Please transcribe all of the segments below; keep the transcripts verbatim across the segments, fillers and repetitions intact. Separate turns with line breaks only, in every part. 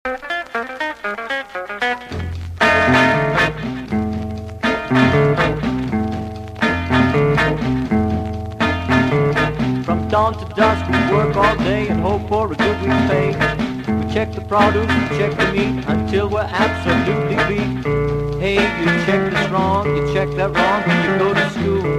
From dawn to dusk we work all day and hope for a good week's pay. We check the produce, we check the meat until we're absolutely beat. Hey, you check this wrong, you check that wrong when you go to school.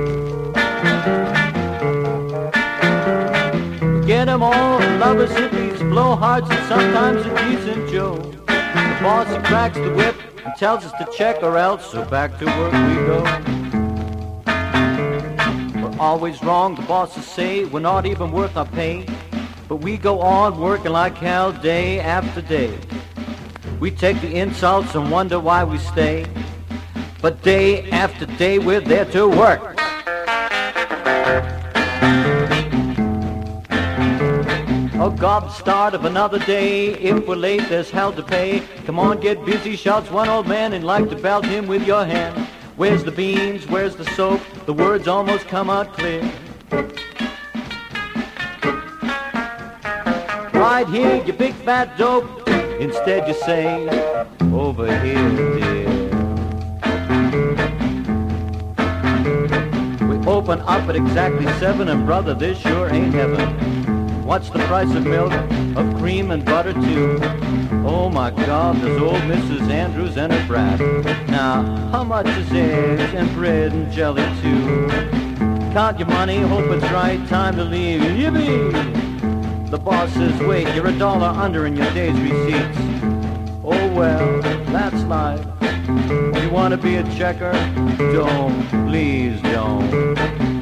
We get them all, lovers, hippies, blowhards, and sometimes a decent Joe. The boss, he cracks the whip and tells us to check or else, so back to work we go. We're always wrong, the bosses say we're not even worth our pay. But we go on working like hell day after day. We take the insults and wonder why we stay. But day after day we're there to work. Oh God, the start of another day. If we're late, there's hell to pay. Come on, get busy, shouts one old man, and like to belt him with your hand. Where's the beans? Where's the soap? The words almost come out clear. Right here, you big fat dope. Instead you say, over here, dear. We open up at exactly seven, and brother, this sure ain't heaven. What's the price of milk, of cream and butter too? Oh my God, there's old Missus Andrews and her brat. Now, how much is eggs and bread and jelly too? Count your money, hope it's right, time to leave. Yippee! The boss says, wait, you're a dollar under in your day's receipts. Oh well, that's life. You want to be a checker? Don't, please don't.